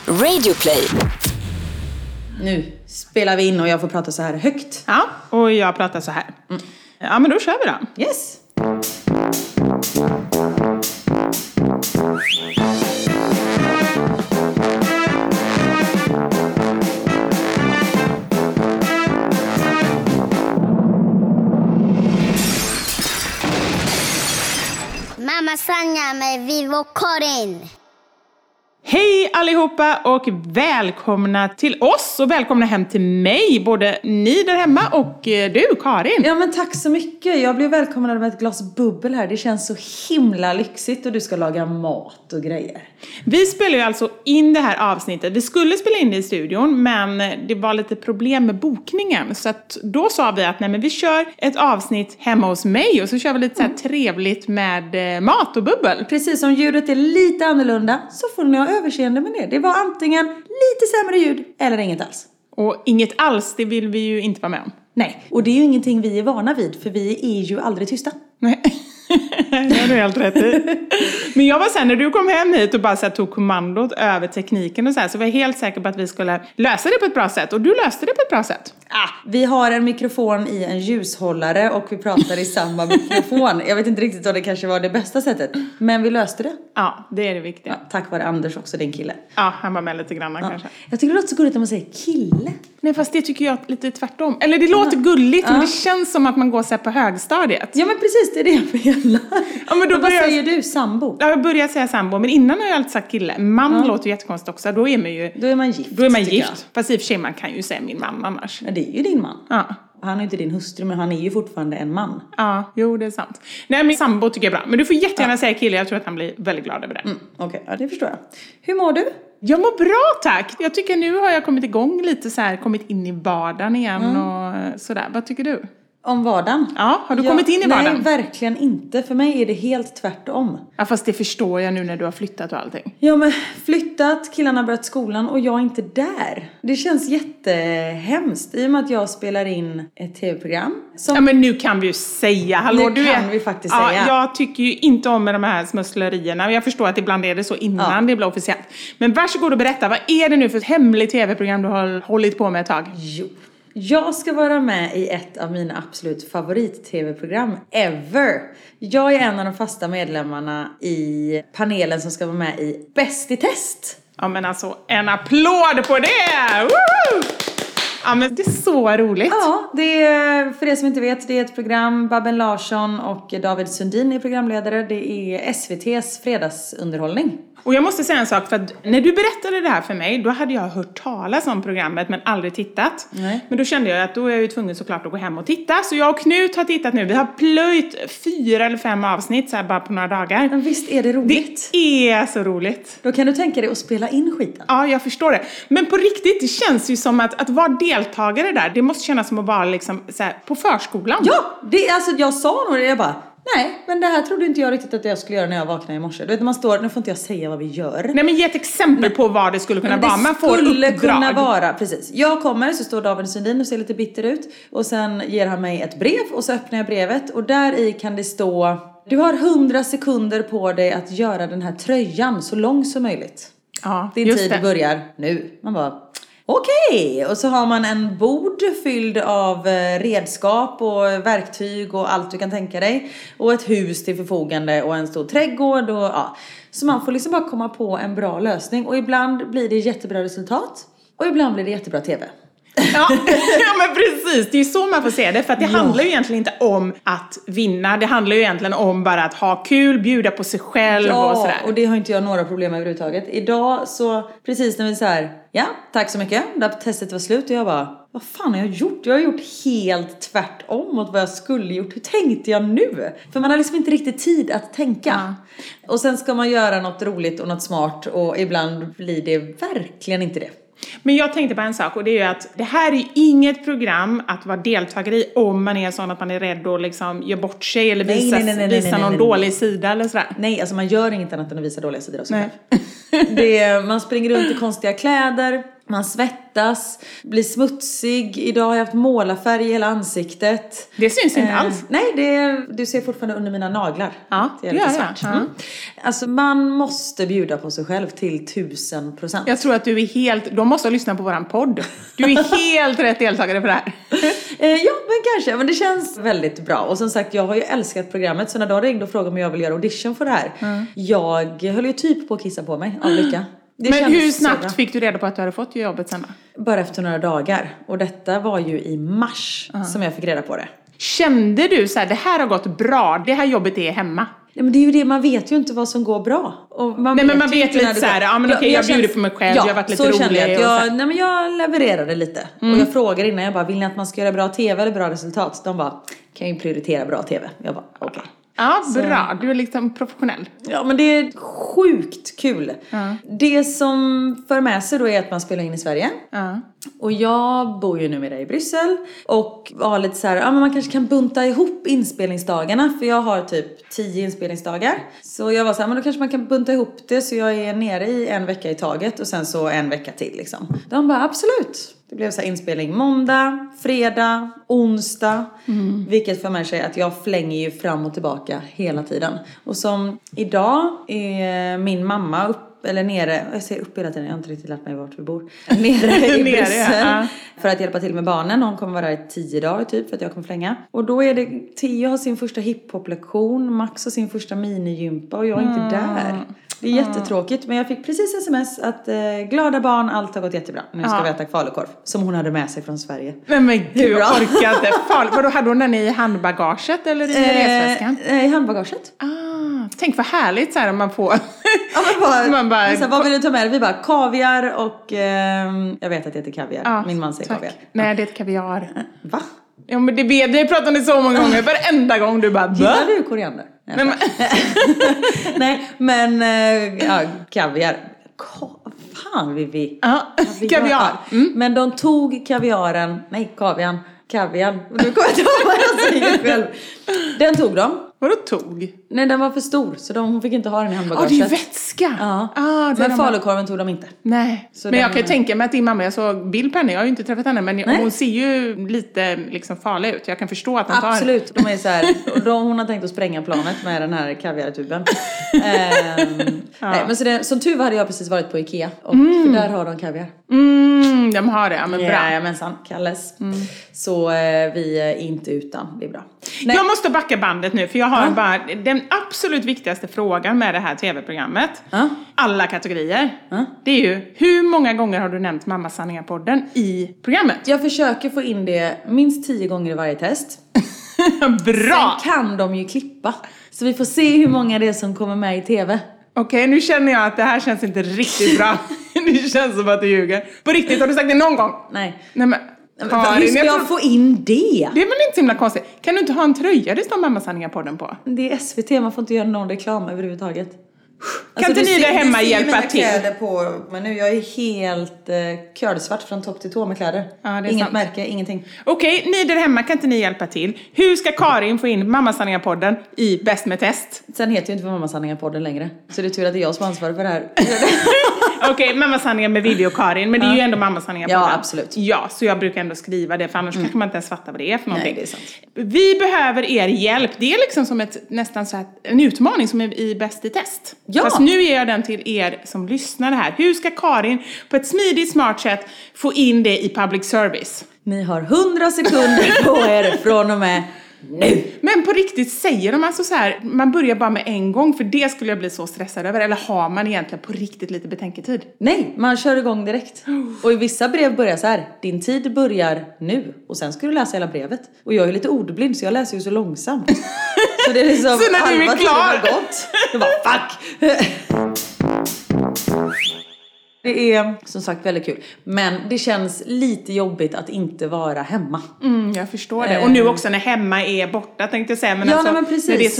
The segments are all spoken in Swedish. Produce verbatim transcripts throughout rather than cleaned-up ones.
Radioplay. Nu spelar vi in och jag får prata så här högt. Ja, och jag pratar så här. Mm. Ja, men då kör vi då. Yes. Mamma Sanja med Vivo Karin. Hej allihopa och välkomna till oss och välkomna hem till mig, både ni där hemma och du, Karin. Ja, men tack så mycket. Jag blev välkomnad med ett glas bubbel här. Det känns så himla lyxigt och du ska laga mat och grejer. Vi spelar ju alltså in det här avsnittet. Vi skulle spela in det i studion, men det var lite problem med bokningen. Så att då sa vi att nej, men vi kör ett avsnitt hemma hos mig och så kör vi lite så här trevligt med mat och bubbel. Precis, som ljudet är lite annorlunda så får ni ha överseende med det. Det var antingen lite sämre ljud eller inget alls. Och inget alls, det vill vi ju inte vara med om. Nej, och det är ju ingenting vi är vana vid, för vi är ju aldrig tysta. Nej, det har du helt rätt i. Men jag var sen när du kom hem hit och bara så här, tog kommandot över tekniken och så här, så var jag helt säker på att vi skulle lösa det på ett bra sätt. Och du löste det på ett bra sätt. Ah, vi har en mikrofon i en ljushållare och vi pratar i samma mikrofon. Jag vet inte riktigt om det kanske var det bästa sättet, men vi löste det. Ja, det är det viktiga. Ja, tack vare Anders också, din kille. Ja, han var med lite grann ja. kanske. Jag tycker det låter så gulligt när man säger kille. Nej, fast det tycker jag lite tvärtom. Eller det låter gulligt, ja. Men det känns som att man går så här på högstadiet. Ja, men precis, det är det jag menar. Ja, men då vad börjar... säger du? Sambo? Ja, jag börjar säga sambo. Men innan har jag alltid sagt kille. Man ja. låter ju jättekonstigt också. Då är man ju... Då är man gift. Då är man gift. Jag. Fast i och för sig, man kan ju säga min man annars. Ja, det är ju din man. Ja. Han är ju inte din hustru, men han är ju fortfarande en man. Ja, jo, det är sant. Nej, men sambo tycker jag är bra. Men du får jättegärna ja. säga kille. Jag tror att han blir väldigt glad över det. Mm, Okej, okay. Ja, det förstår jag. Hur mår du? Jag mår bra, tack. Jag tycker nu har jag kommit igång lite så här. Kommit in i vardagen igen mm. och sådär. Vad tycker du? Om vardagen? Ja, har du ja, kommit in i vardagen? Nej, verkligen inte. För mig är det helt tvärtom. Ja, fast det förstår jag nu när du har flyttat och allting. Ja, men flyttat, killarna har börjat skolan och jag är inte där. Det känns jättehemskt i och med att jag spelar in ett tv-program. Som... Ja, men nu kan vi ju säga. Hallå, nu du kan är... vi faktiskt ja, säga. Jag tycker ju inte om med de här smusslerier. Jag förstår att ibland är det så innan ja. det blir officiellt. Men varsågod och berätta, vad är det nu för ett hemligt tv-program du har hållit på med ett tag? Jo. Jag ska vara med i ett av mina absolut favorit-tv-program ever. Jag är en av de fasta medlemmarna i panelen som ska vara med i Bäst i test. Ja, men alltså, en applåd på det! Woo! Ja, men det är så roligt. Ja, det är, för det som inte vet, det är ett program. Babben Larsson och David Sundin är programledare. Det är S V T:s fredagsunderhållning. Och jag måste säga en sak, för att när du berättade det här för mig, då hade jag hört talas om programmet men aldrig tittat. Nej. Men då kände jag att då är jag ju tvungen såklart att gå hem och titta. Så jag och Knut har tittat nu. Vi har plöjt fyra eller fem avsnitt så här bara på några dagar. Men visst är det roligt? Det är så roligt. Då kan du tänka dig att spela in skiten. Ja, jag förstår det. Men på riktigt, det känns ju som att, att vara deltagare där, det måste kännas som att vara liksom så här, på förskolan. Ja, det, alltså jag sa nog det, jag bara... Nej, men det här trodde inte jag riktigt att jag skulle göra när jag vaknade i morse. Du vet, man står, nu får inte jag säga vad vi gör. Nej, men ge ett exempel Nej. på vad det skulle kunna vara. Man får skulle uppdrag. kunna vara, precis. Jag kommer, så står David Sundin och ser lite bitter ut. Och sen ger han mig ett brev och så öppnar jag brevet. Och där i kan det stå, du har hundra sekunder på dig att göra den här tröjan så lång som möjligt. Ja, Din just tid det. börjar nu. Man bara... Okej, okay. Och så har man en bord fylld av redskap och verktyg och allt du kan tänka dig. Och ett hus till förfogande och en stor trädgård. Och, ja. Så man får liksom bara komma på en bra lösning. Och ibland blir det jättebra resultat. Och ibland blir det jättebra tv. Ja, ja, men precis. Det är så man får se det. För att det ja. handlar ju egentligen inte om att vinna. Det handlar ju egentligen om bara att ha kul, bjuda på sig själv ja, och sådär. Och det har inte jag några problem med överhuvudtaget. Idag så, precis när vi så här, ja, tack så mycket. Där testet var slut och jag bara, vad fan har jag gjort? Jag har gjort helt tvärtom mot vad jag skulle gjort. Hur tänkte jag nu? För man har liksom inte riktigt tid att tänka. Ja. Och sen ska man göra något roligt och något smart. Och ibland blir det verkligen inte det. Men jag tänkte på en sak, och det är ju att det här är ju inget program att vara deltagare i om man är sån att man är rädd och liksom gör bort sig eller nej, visa, nej, nej, nej, visa nej, nej, någon nej, dålig nej. sida eller sådär. Nej, alltså man gör inget annat än att visa dåliga sidor av sig själv. Det, man springer runt i konstiga kläder. Man svettas, blir smutsig. Idag har jag haft målarfärg i hela ansiktet. Det syns inte eh, alls. Nej, det, du ser fortfarande under mina naglar. Ja, det är det lite gör svart. jag. Mm. Alltså man måste bjuda på sig själv till tusen procent. Jag tror att du är helt... De måste ha lyssnat på våran podd. Du är helt rätt deltagare för det här. eh, ja, men kanske. Men det känns väldigt bra. Och som sagt, jag har ju älskat programmet. Så när de ringde och frågade om jag vill göra audition för det här. Mm. Jag höll ju typ på att kissa på mig av lycka. Det men hur snabbt fick du reda på att du hade fått jobbet sen då? Bara efter några dagar. Och detta var ju i mars uh-huh. som jag fick reda på det. Kände du så här, det här har gått bra, det här jobbet är hemma? Ja, men det är ju det, man vet ju inte vad som går bra. Och man nej, vet men man vet lite så här, ja men okej, jag, jag bjuder på mig själv, ja, jag har varit lite så rolig. Kände jag, att jag, och nej, men jag levererade lite. Mm. Och jag frågade innan, jag bara, vill ni att man ska göra bra tv eller bra resultat? De bara, kan ju prioritera bra tv. Jag bara, okej. Okay. Ja, bra. Du är liksom professionell. Ja, men det är sjukt kul. Ja. Det som för med sig då är att man spelar in i Sverige. Ja. Och jag bor ju numera i Bryssel. Och var lite så här, ja men man kanske kan bunta ihop inspelningsdagarna. För jag har typ tio inspelningsdagar. Så jag var så här, men då kanske man kan bunta ihop det. Så jag är nere i en vecka i taget. Och sen så en vecka till liksom. De bara, absolut. Det blev så här inspelning måndag, fredag, onsdag. Mm. Vilket för mig säger att jag flänger ju fram och tillbaka hela tiden. Och som idag är min mamma upp, eller nere, jag säger upp hela tiden, jag har inte riktigt lärt mig vart vi bor. Nere i Bryssel. Ja. För att hjälpa till med barnen. Hon kommer vara där i tio dagar typ för att jag kommer flänga. Och då är det, Theo har sin första hiphop-lektion, Max har sin första minigympa och jag är inte mm. där. Det är jättetråkigt, men jag fick precis sms att eh, glada barn, allt har gått jättebra. Nu ska ja. vi äta falukorv, som hon hade med sig från Sverige. Nej men gud, jag orkar inte. Fal- Vadå, hade hon den i handbagaget eller i eh, resväskan? I handbagaget. Ah, tänk vad härligt så här om man får... ja, men bara, man bara, så här, vad vill du ta med dig? Vi bara kaviar och... Eh, jag vet att det heter kaviar. Ja, min man säger tack. Kaviar. Nej, det är ett kaviar. Va? Ja, men det vet jag. pratar ni så många gånger. Varenda gång du bara... Gillar du koriander? Nej, men, Nej, men ja, kaviar. Ka- fan vill vi? Ja, kaviar. kaviar. Mm. Men de tog kaviaren, nej kavian, kavian. Nu kommer jag inte ihåg vad jag säger själv. Den tog de. Vadå tog? Nej, den var för stor så de, hon fick inte ha den i handbagaget. Ja, ah, det är vätska. Ja. Ah, men falukorven tog de inte. Nej, så men den... jag kan ju tänka mig att din mamma, jag såg bild på henne, jag har ju inte träffat henne, men Nej. hon ser ju lite liksom farlig ut. Jag kan förstå att hon tar... Absolut, de är så här, och de, hon har tänkt att spränga planet med den här kaviartuben. ehm, ja. Nej, men så det, som tur var hade jag precis varit på Ikea och mm. för där har de kaviar. Mm, de har det, ja, men bra. Jajamensan, Kalles. Mm. Så eh, vi är inte utan, det är bra. Nej. Jag måste backa bandet nu, för jag har ja. bara den absolut viktigaste frågan med det här tv-programmet. Ja. Alla kategorier. Ja. Det är ju, hur många gånger har du nämnt Mamma Sanningar-podden i programmet? Jag försöker få in det minst tio gånger i varje test. Bra! Sen kan de ju klippa. Så vi får se hur många det är som kommer med i tv. Okej, okay, nu känner jag att det här känns inte riktigt bra. Det känns som att du ljuger. På riktigt, har du sagt det någon gång? Nej. Nej men... Karin, hur ska jag, jag tror... få in det? Det är väl inte så himla konstigt. Kan du inte ha en tröja det står Mamma Sanningar-podden på? Det är S V T, man får inte göra någon reklam överhuvudtaget. Kan alltså, inte ni där hemma hjälpa till? Jag kläder på, men nu jag är helt eh, körsvart från topp till tå med kläder. Ja, Inget sant. märke, ingenting. Okej, okay, ni där hemma, kan inte ni hjälpa till? Hur ska Karin få in Mamma Sanningar-podden i Bäst med test? Sen heter ju inte Mamma Sanningar-podden längre. Så det är tur att det är jag som ansvarar för det här. Okej, okay, Mamma Sanningar med video Karin, men det är ju ändå Mamma Sanningar-podden. Ja, absolut. Ja, så jag brukar ändå skriva det, för annars mm. kanske man inte ens fattar vad det är för någonting. Nej, det är sant. Vi behöver er hjälp. Det är liksom som ett, nästan så här, en utmaning som är i Bäst i test. Ja. Fast nu ger jag den till er som lyssnar här. Hur ska Karin på ett smidigt, smart sätt få in det i public service? Ni har hundra sekunder på er från och med nu. Men på riktigt säger de alltså så här, man börjar bara med en gång, för det skulle jag bli så stressad över. Eller har man egentligen på riktigt lite betänketid? Nej, man kör igång direkt. Och i vissa brev börjar så här, din tid börjar nu. Och sen ska du läsa hela brevet. Och jag är lite ordblind så jag läser ju så långsamt. Så det är liksom, så när du är klar gått, det var fuck. Det är som sagt väldigt kul. Men det känns lite jobbigt att inte vara hemma. Mm, jag förstår det. Och nu också när hemma är borta tänkte jag säga. Men ja, alltså, nej, men precis. när det är så nytt.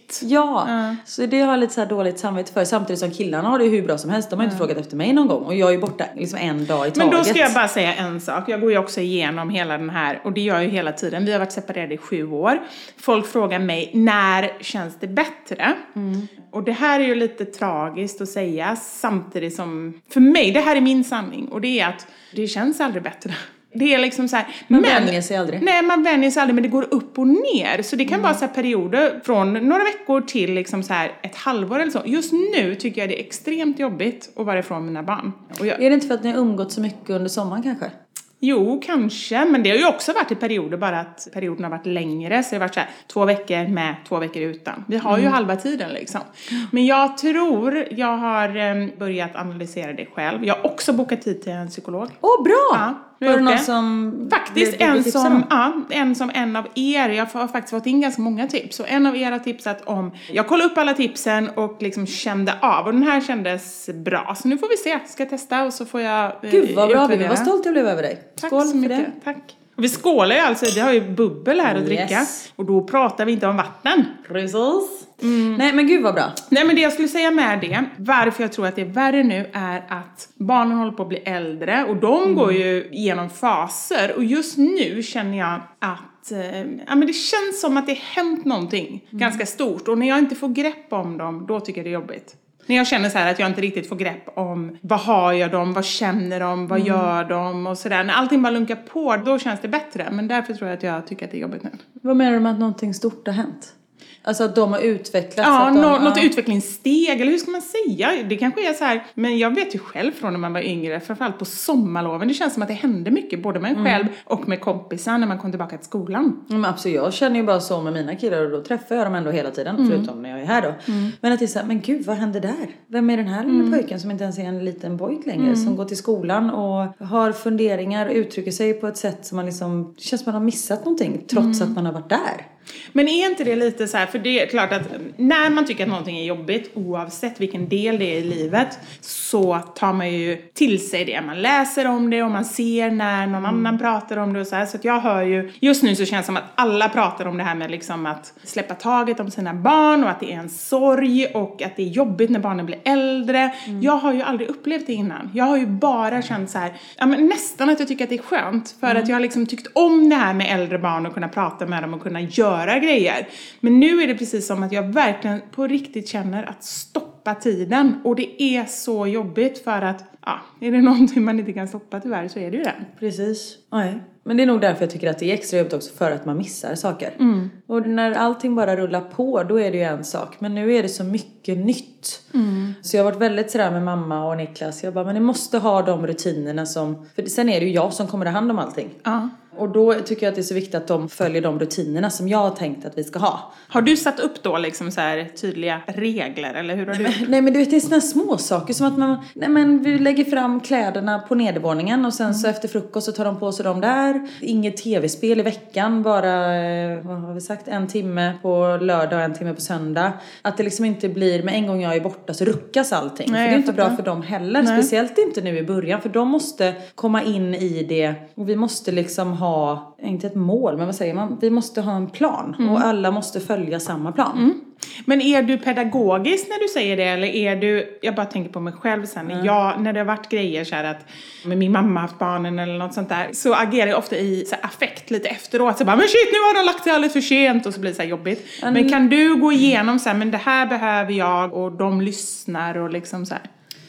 jobbigt. Ja, Ja. så det har jag lite så här dåligt samvete för. Samtidigt som killarna har det hur bra som helst. De har inte frågat efter mig någon gång. Och jag är ju borta liksom en dag i taget. Men då ska jag bara säga en sak. Jag går ju också igenom hela den här, och det gör jag ju hela tiden. Vi har varit separerade i sju år. Folk frågar mig, när känns det bättre? Mm. Och det här är ju lite tragiskt att säga, samtidigt som, för mig, det här är min sanning. Och det är att det känns aldrig bättre. Det är liksom så här, man men, vänjer sig aldrig. Nej, man vänjer sig aldrig, men det går upp och ner. Så det kan mm. vara så här perioder från några veckor till liksom så här ett halvår eller så. Just nu tycker jag det är extremt jobbigt att vara ifrån mina barn. Och jag, är det inte för att ni har umgått så mycket under sommaren kanske? Jo, kanske. Men det har ju också varit i perioder, bara att perioden har varit längre. Så det har varit så här, två veckor med, två veckor utan. Vi har mm. ju halva tiden liksom. Men jag tror, jag har um, börjat analysera det själv. Jag har också bokat tid till en psykolog. Åh, oh, bra! Ja. Var det någon som... Faktiskt en som, ja, en som en av er. Jag har faktiskt fått in ganska många tips. Så en av er har tipsat om... Jag kollade upp alla tipsen och liksom kände av. Och den här kändes bra. Så nu får vi se. Ska jag testa och så får jag... Gud vad bra, Bibi. Vad stolt jag blev över dig. Tack Skål så mycket. för det. Tack. Och vi skålar ju alltså. Vi har ju bubbel här att yes. dricka. Och då pratar vi inte om vatten. Precis. Mm. Nej men gud vad bra. Nej men det jag skulle säga med det, varför jag tror att det är värre nu, är att barnen håller på att bli äldre. Och de mm. går ju igenom faser. Och just nu känner jag att eh, ja, men det känns som att det har hänt någonting mm. ganska stort. Och när jag inte får grepp om dem, då tycker jag det är jobbigt. När jag känner så här att jag inte riktigt får grepp om vad har jag dem, vad känner de, vad mm. gör de och sådär. När allting bara lunkar på, då känns det bättre. Men därför tror jag att jag tycker att det är jobbigt nu. Vad menar du med att någonting stort har hänt? Alltså att de har utvecklats? Ja, att de, nå- något ja. utvecklingssteg, eller hur ska man säga? Det kanske är så här, men jag vet ju själv från när man var yngre, framförallt på sommarloven. Det känns som att det hände mycket, både med en själv mm. och med kompisar när man kom tillbaka till skolan. Men absolut, jag känner ju bara så med mina killar och då träffar jag dem ändå hela tiden, mm. förutom när jag är här då. Mm. Men att det är så här, men gud, vad händer där? Vem är den här mm. lilla pojken som inte ens är en liten pojk längre, mm. som går till skolan och har funderingar och uttrycker sig på ett sätt som man liksom, det känns som att man har missat någonting, trots mm. att man har varit där. Men är inte det lite så här, för det är klart att när man tycker att någonting är jobbigt, oavsett vilken del det är i livet, så tar man ju till sig det. Man läser om det och man ser när någon mm. annan pratar om det och så här. Så att jag hör ju, just nu så känns det som att alla pratar om det här med liksom att släppa taget om sina barn och att det är en sorg och att det är jobbigt när barnen blir äldre. Mm. Jag har ju aldrig upplevt det innan. Jag har ju bara känt så här, ja, men nästan att jag tycker att det är skönt. För mm. att jag har liksom tyckt om det här med äldre barn och kunna prata med dem och kunna göra grejer. Men nu är det precis som att jag verkligen på riktigt känner att stoppa tiden. Och det är så jobbigt för att, ja, är det någonting man inte kan stoppa tyvärr så är det ju det. Precis. Nej. Men det är nog därför jag tycker att det är extra jobbigt också, för att man missar saker. Mm. Och när allting bara rullar på, då är det ju en sak. Men nu är det så mycket nytt. Mm. Så jag har varit väldigt sådär med mamma och Niklas. Jag bara, men ni måste ha de rutinerna som... För sen är det ju jag som kommer att hand om allting. Ja. Och då tycker jag att det är så viktigt att de följer de rutinerna som jag har tänkt att vi ska ha. Har du satt upp då liksom så här tydliga regler, eller hur har nej, du? Men, nej men du vet, det är såna små saker som att man, nej men vi lägger fram kläderna på nedervåningen och sen mm. så efter frukost så tar de på sig dem där. Inget tv-spel i veckan, bara, vad har vi sagt, en timme på lördag och en timme på söndag. Att det liksom inte blir, med en gång jag är borta så ruckas allting. Nej, för det är inte bra för dem heller, nej. Speciellt inte nu i början, för de måste komma in i det och vi måste liksom ha ha, inte ett mål, men vad säger man? Vi måste ha en plan mm. och alla måste följa samma plan. Mm. Men är du pedagogisk när du säger det, eller är du, jag bara tänker på mig själv sen, mm. jag, när det har varit grejer så här att med min mamma haft barnen eller något sånt där, så agerar jag ofta i så här affekt lite efteråt, så bara, men shit, nu har de lagt sig alldeles för sent, och så blir det så här jobbigt. Mm. Men kan du gå igenom så här, men det här behöver jag, och de lyssnar och liksom så här?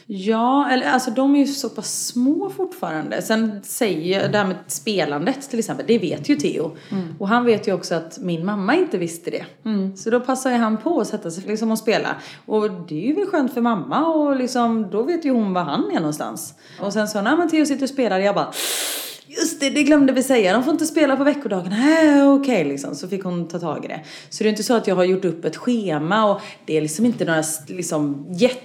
Ja, eller alltså de är ju så pass små fortfarande. Sen säger jag det här med spelandet till exempel, det vet ju Theo. Mm. Och han vet ju också att min mamma inte visste det. Mm. Så då passar ju han på att sätta sig liksom och spela. Och det är ju väl skönt för mamma, och liksom, då vet ju hon var han är någonstans. Och sen så, när man Theo sitter och spelar, jag bara... Just det, det glömde vi säga. De får inte spela på veckodagen. Nej, okej okay, liksom. Så fick hon ta tag i det. Så det är inte så att jag har gjort upp ett schema. Och det är liksom inte några liksom,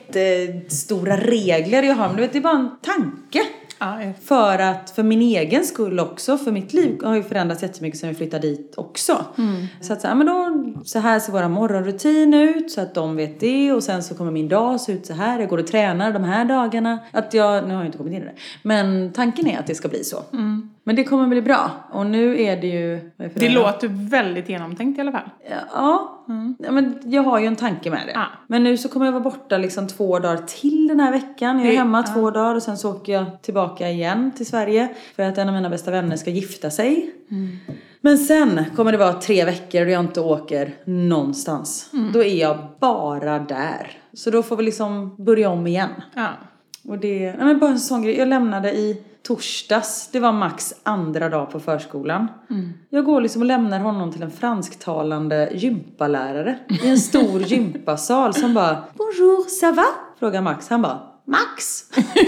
jättestora regler jag har. Men du vet, det är bara en tanke. Ah, ja. För att, för min egen skull också. För mitt liv har ju förändrats jättemycket sen vi flyttade dit också. Mm. Så att så här, men då, så här ser våra morgonrutin ut. Så att de vet det. Och sen så kommer min dag se ut så här. Jag går och tränar de här dagarna. Att jag, nu har jag inte kommit in i det. Men tanken är att det ska bli så. Mm. Men det kommer bli bra. Och nu är det ju... vad är för Det det låter väldigt genomtänkt i alla fall. Ja, mm. ja, men jag har ju en tanke med det. Ja. Men nu så kommer jag vara borta liksom två dagar till den här veckan. Jag är Det- hemma ja. två dagar och sen så åker jag tillbaka igen till Sverige. För att en av mina bästa vänner ska gifta sig. Mm. Men sen kommer det vara tre veckor och jag inte åker någonstans. Mm. Då är jag bara där. Så då får vi liksom börja om igen. Ja. Och det, nej men bara en sån grej. Jag lämnade i torsdags. Det var Max andra dag på förskolan. Mm. Jag går liksom och lämnar honom till en fransktalande gympalärare. I en stor gympasal som bara, bonjour, ça va? Frågar Max. Han bara, Max!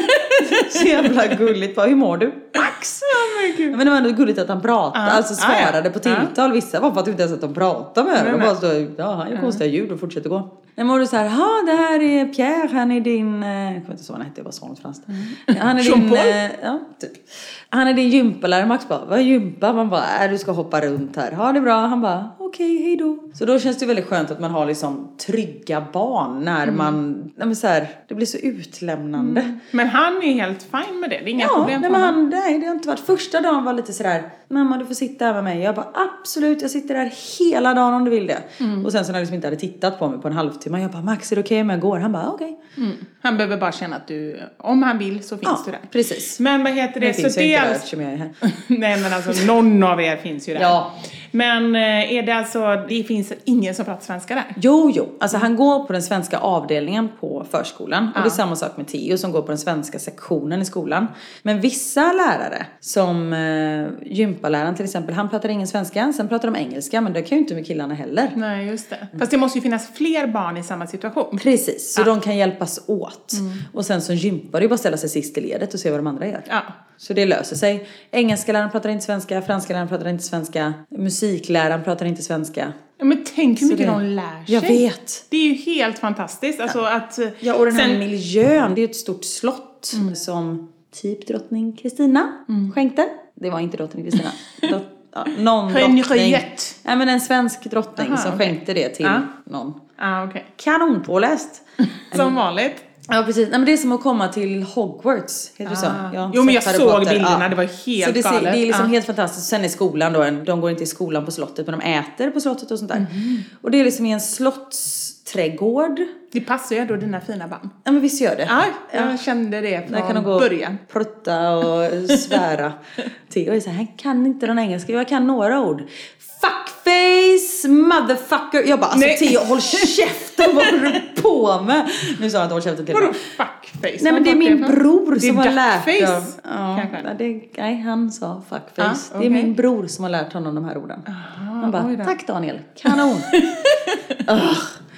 Så jävla gulligt. Bara, hur mår du? Max! Oh men det var ändå gulligt att han pratade. Uh, alltså svarade uh, yeah. på tilltal. Vissa var för att inte ens att de pratade med honom. De bara stod, ja han gör konstiga ljud och fortsätter gå. Men var du så här, ja det här är Pierre, han är din, jag kommer inte så vad han hette, det var sånt franskt. Mm. Han är din, ja typ. Han är din gympalärare. Max bara, vad är gympa? Man bara, äh, du ska hoppa runt här. Ja det är bra. Han bara, okej, okay, hej då. Så då känns det väldigt skönt att man har liksom trygga barn när mm. man, nej men så här, det blir så utlämnande. Mm. Men han är helt fine med det, det är inga ja, problem nej, för men honom. han, nej, det har inte varit. Första dagen var lite sådär, mamma du får sitta här med mig. Jag bara, absolut, jag sitter där hela dagen om du vill det. Mm. Och sen så när jag liksom inte hade tittat på mig på en halvtimme, jag bara, Max är det okej om jag går? Han bara, okej. Okay. Mm. Han behöver bara känna att du, om han vill så finns ja, du där. Precis. Men vad heter det? Det så finns det ju inte är där alltså... eftersom jag är här. Nej men alltså någon av er finns ju där. Ja. Men är det alltså, det finns ingen som pratar svenska där? Jo, jo. Alltså han går på den svenska avdelningen på förskolan. Ja. Och det är samma sak med Theo som går på den svenska sektionen i skolan. Men vissa lärare, som eh, gympaläraren till exempel, han pratar ingen svenska. Sen pratar de engelska, men det kan ju inte med killarna heller. Nej, just det. Fast det måste ju finnas fler barn i samma situation. Precis, så ja. de kan hjälpas åt. Mm. Och sen som gympar, det är bara att ställa sig sist i ledet och se vad de andra gör. Ja. Så det löser sig. Engelska läraren pratar inte svenska, franska läraren pratar inte svenska, musikläraren pratar inte svenska. Ja, men tänk hur mycket det, de lär sig. Jag vet. Det är ju helt fantastiskt. Alltså ja. att... Ja, och den här sen... miljön, det är ett stort slott mm. som typ drottning Kristina mm. skänkte. Det var inte drottning Kristina. Drott, ja, någon drottning. Nej, men en svensk drottning Aha, som okay. skänkte det till ah. någon. Ah, okay. Kanonpåläst. Som vanligt. Ja, precis. Nej, men det är som att komma till Hogwarts. Heter det så? Ja, jo, men jag såg Potter. bilderna. Ja. Det var helt så det, galet. Det är liksom ja. helt fantastiskt. Sen är skolan då, de går inte i skolan på slottet, men de äter på slottet och sånt där. Mm. Och det är liksom i en slottsträdgård. Det passar ju då dina fina barn. Ja, men visst gör det. Ja, jag ja. kände det från där kan de gå början. Prutta och svära. Theo är så här, han kan inte den engelska. Jag kan några ord. Fuckface, motherfucker. Jag bara, alltså Nej. Theo, håll käften, vad håller du på med? Nu sa han att håll käften till mig. Vadå fuckface? Nej, men det är min bror det som är har lärt dem. Ja, det, nej, han sa fuckface. Ah, okay. Det är min bror som har lärt honom de här orden. Aha, han bara, tack Daniel, kanon. uh.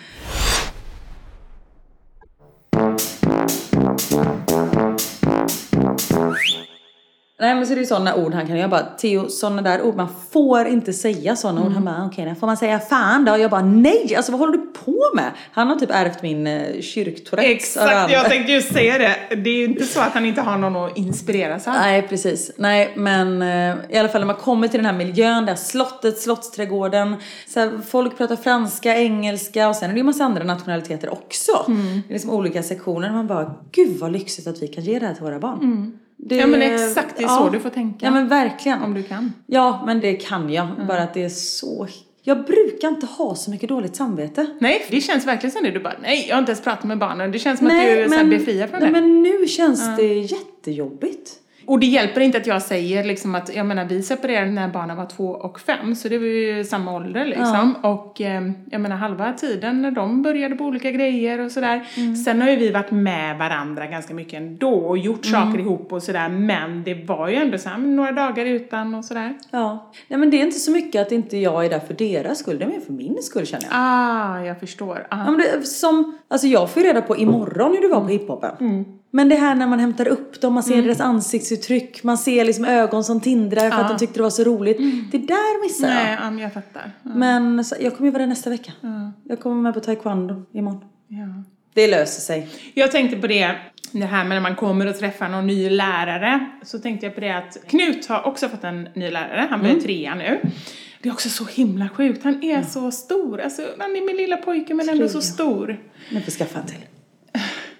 Nej, men så är det ju sådana ord han kan. Jag bara, Theo, sådana där ord, man får inte säga sådana mm. ord. Han bara, okej, okay, får man säga fan då? Och jag bara, nej, alltså vad håller du på med? Han har typ ärvt min eh, kyrktourette. Exakt, jag tänkte ju säga det. Det är ju inte så att han inte har någon att inspirera sig. Nej, precis. Nej, men eh, i alla fall när man kommer till den här miljön, där slottet, slottsträdgården. Så här, folk pratar franska, engelska och sen är det ju massa andra nationaliteter också. Mm. Det är liksom olika sektioner. Man bara, gud vad lyxigt att vi kan ge det här till våra barn. Mm. Det, ja men exakt, det är ja, så du får tänka. Ja men verkligen. Om du kan. Ja men det kan jag. Mm. Bara att det är så... Jag brukar inte ha så mycket dåligt samvete. Nej, det känns verkligen som det. Du bara, nej jag har inte ens pratat med barnen. Det känns som nej, att du är men, så befriad från nej, det. Men nu känns ja. det jättejobbigt. Och det hjälper inte att jag säger liksom att, jag menar vi separerade när barnen var två och fem. Så det var ju samma ålder liksom. Ja. Och eh, jag menar halva tiden när de började på olika grejer och sådär. Mm. Sen har ju vi varit med varandra ganska mycket ändå. Och gjort mm. saker ihop och sådär. Men det var ju ändå så här, några dagar utan och sådär. Ja, nej men det är inte så mycket att inte jag är där för deras skull. Det är mer för min skull känner jag. Ah, jag förstår. Ah. Ja, men det, som, alltså jag får reda på imorgon hur det var på hiphopen. Mm. Men det här när man hämtar upp dem, man ser mm. deras ansiktsuttryck, man ser liksom ögon som tindrar för ja. att de tyckte det var så roligt. Mm. Det där missar jag. Nej, ja, jag fattar. Ja. Men så, jag kommer ju vara där nästa vecka. Ja. Jag kommer med på taekwondo imorgon. Ja. Det löser sig. Jag tänkte på det, det här med när man kommer och träffar någon ny lärare. Så tänkte jag på det att Knut har också fått en ny lärare. Han börjar mm. trea nu. Det är också så himla sjukt. Han är ja. så stor. Alltså, han är min lilla pojke men ändå så stor. Nu får skaffa en till.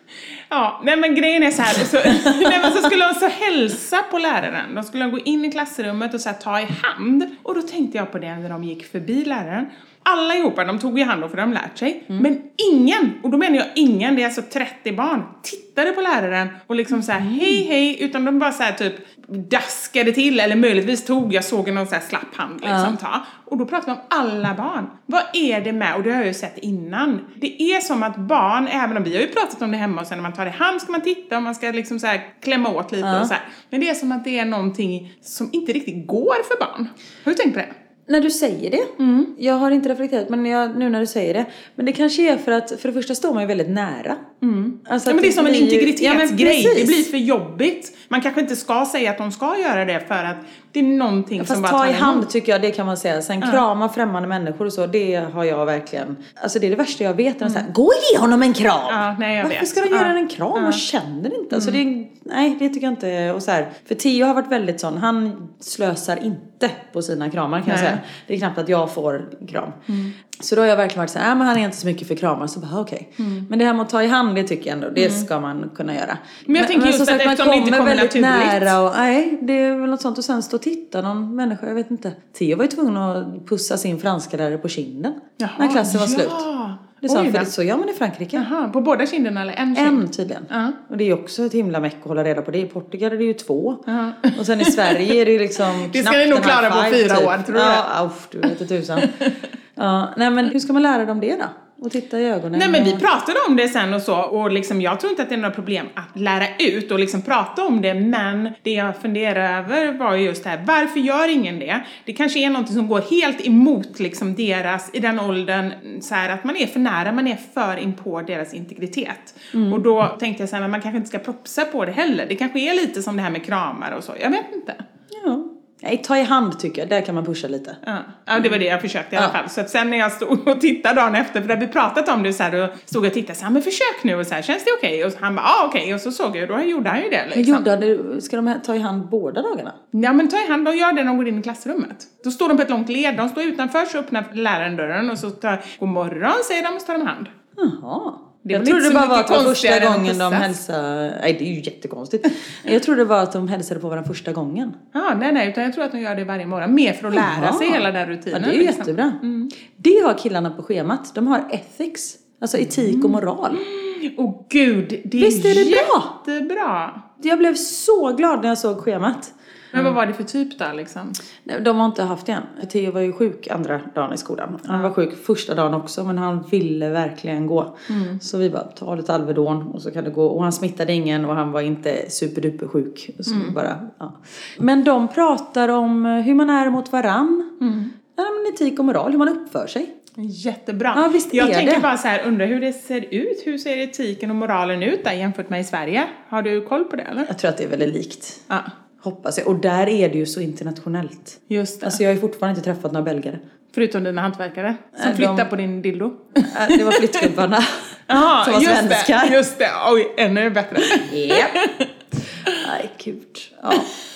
Ja, nej men grejen är så här. Så, nej, men så skulle de så hälsa på läraren. De skulle gå in i klassrummet och så här, ta i hand. Och då tänkte jag på det när de gick förbi läraren. Alla ihop, de tog i hand då för de lärt sig. Mm. Men ingen, och då menar jag ingen, det är alltså trettio barn, tittade på läraren och liksom så här, mm. hej hej, utan de bara så här typ daskade till, eller möjligtvis tog, jag såg någon så här slapp hand liksom ja. ta. Och då pratade vi om alla barn. Vad är det med, och det har jag ju sett innan. Det är som att barn, även om vi har ju pratat om det hemma och sen när man tar i hand ska man titta och man ska liksom så här klämma åt lite ja. och så här. Men det är som att det är någonting som inte riktigt går för barn. Har du tänkt på det? När du säger det, mm. jag har inte reflekterat, men jag, nu när du säger det. Men det kanske är för att, för det första står man ju väldigt nära. Mm. Alltså ja, men det är som en integritetsgrej, ja, det blir för jobbigt. Man kanske inte ska säga att de ska göra det för att det är någonting ja, som bara tar ta i hand emot. Tycker jag, det kan man säga. Sen ja. krama främmande människor och så, det har jag verkligen, alltså det är det värsta jag vet. Mm. Så här, gå och ge honom en kram! Ja, nej, jag Varför vet. ska de ge ja. en kram och ja. känner inte? Alltså mm. det, nej, det tycker jag inte. Och så här, för Theo har varit väldigt sån, han slösar inte på sina kramar kan nej. jag säga. Det är knappt att jag får kram. Mm. Så då har jag verkligen varit så här, äh, men han är inte så mycket för kramar. Så bara, okej. Okay. Mm. Men det här med att ta i hand, det tycker jag ändå, det mm. ska man kunna göra. Men jag men, tänker men, just att, att eftersom det inte kommer väldigt naturligt. Nära och, nej, det är väl något sånt. Och sen stå och titta någon människa, jag vet inte. Theo var ju tvungen att pussa sin franska lärare på kinden. Jaha, när klassen var ja. slut. Det sa han för det så, ja men i Frankrike. Jaha, på båda kinderna eller en kind? En tydligen. Uh-huh. Och det är också ett himla meck att hålla reda på det. I Portugal är det ju två. Uh-huh. Och sen i Sverige är det liksom det ska ni nog klara på fyra typ. år, tror du ja, det? Uff, du vet inte tusan. Ja, nej men hur ska man lära dem det då? Och titta i ögonen. Nej men vi pratade om det sen och så. Och liksom, jag tror inte att det är några problem att lära ut och liksom prata om det. Men det jag funderar över var just det här. Varför gör ingen det? Det kanske är något som går helt emot liksom deras, i den åldern. Så här, att man är för nära, man är för in på deras integritet. Mm. Och då tänkte jag så här, men man kanske inte ska propsa på det heller. Det kanske är lite som det här med kramar och så. Jag vet inte. Ja. Nej, ta i hand tycker jag. Där kan man pusha lite. Ja, ja det var det jag försökte i alla fall. Så att sen när jag stod och tittade dagen efter, för det vi pratat om det så här, då stod jag och tittade så här, men försök nu och så här, känns det okej? Okay? Och han bara, ja ah, okej. Okay. Och så såg jag, då gjorde han ju det liksom. Men gjorde, ska de ta i hand båda dagarna? Ja, men ta i hand, de gör det när de går in i klassrummet. Då står de på ett långt led, de står utanför, så öppnar läraren dörren och så tar, god morgon, säger de och så tar de hand. Jaha. Det jag trodde det bara var att det första gången de hälsade. Nej, det är ju jättekonstigt. Jag trodde det var att de hälsade på varandra första gången. Ja, nej, nej. Utan jag tror att de gör det varje morgon. Mer för att lära Jaha. sig hela den rutinen. Ja, det är ju liksom. jättebra. Mm. Det har killarna på schemat. De har ethics. Alltså etik och moral. Åh oh, gud, det är, Visst är det jättebra. Bra. Jag blev så glad när jag såg schemat. Men vad var det för typ då liksom? De har inte haft det än. Theo var ju sjuk andra dagen i skolan. Han var sjuk första dagen också, men han ville verkligen gå. Mm. Så vi bara, ta lite Alvedon och så kan det gå. Och han smittade ingen och han var inte superduper sjuk. Så mm. bara, ja. Men de pratar om hur man är mot varann. Mm. Ja, men etik och moral, hur man uppför sig. Jättebra. Ja, visst jag är tänker det. bara så här, undrar hur det ser ut. Hur ser etiken och moralen ut där jämfört med i Sverige? Har du koll på det eller? Jag tror att det är väldigt likt. Ja. Hoppas jag. Och där är det ju så internationellt. Just det. Alltså jag har ju fortfarande inte träffat några belgare. Förutom dina hantverkare som äh, flyttar de... på din dildo. Äh, det var flyttgubbarna. Jaha, som var just svenskar. det. Just det. Oj, ännu bättre. Japp. Nej, kul. Ja.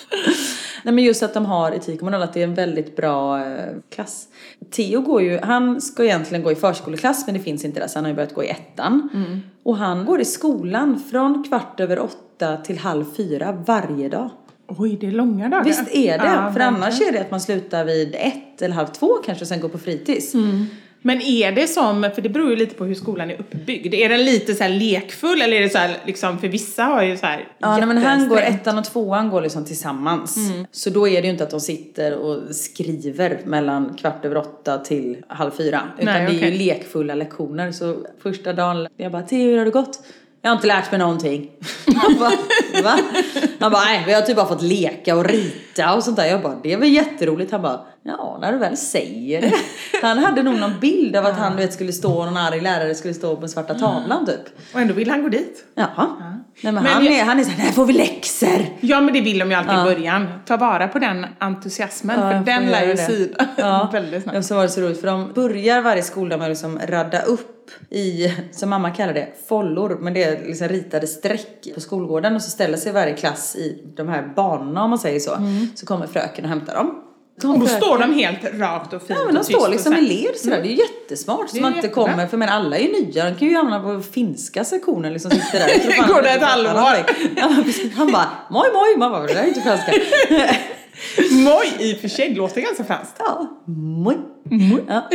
Nej, men just att de har etik och moral, att det är en väldigt bra eh, klass. Theo går ju, han ska egentligen gå i förskoleklass, men det finns inte där, så han har ju börjat gå i ettan. Mm. Och han går i skolan från kvart över åtta till halv fyra varje dag. Oj, det är långa dagar. Visst är det, ja, för annars är det att man slutar vid ett eller halv två kanske och sen går på fritids. Mm. Men är det som, för det beror ju lite på hur skolan är uppbyggd. Är den lite så här lekfull eller är det så här, liksom, för vissa har ju så här ja, nej, men han går, ettan och tvåan går liksom tillsammans. Mm. Så då är det ju inte att de sitter och skriver mellan kvart över åtta till halv fyra. Utan nej, det är okay. ju lekfulla lektioner. Så första dagen, jag bara, Theo, hur har det gått? Jag har inte lärt mig någonting. Han bara, va? Han bara, nej, vi har typ bara fått leka och rita och sånt där. Jag bara, det är väl jätteroligt. Han bara, ja, när du väl säger det. Han hade nog någon bild av att han vet, skulle stå, någon arg lärare skulle stå på den svarta tavlan typ. Och ändå vill han gå dit. Jaha. Ja. Nej, men, men han, jag... är, han är så här, där får vi läxor. Ja, men det vill de ju alltid ja. i början. Ta vara på den entusiasmen, ja, för den lär ju sida. Ja, väldigt snabbt. Ja, så var det så roligt, för de börjar varje skola med att liksom radda upp i, som mamma kallar det, follor, men det är liksom ritade streck på skolgården, och så ställer sig varje klass i de här banorna, om man säger så. Mm. Så kommer fröken och hämtar dem. Och då står de helt rakt och fint. Ja, men de och står liksom i mm. led sådär. Det är ju jättesmart så man inte jättebra. kommer. För men alla är ju nya. De kan ju hamna på finska sektionen liksom sitter där. Jag tror fan Går han det inte ett fattar halvår? någonting. Ja, precis. Han bara, moj moj. Man bara, det där är inte franska. Moj i och för sig låter ganska franskt. Ja, moj. Ja.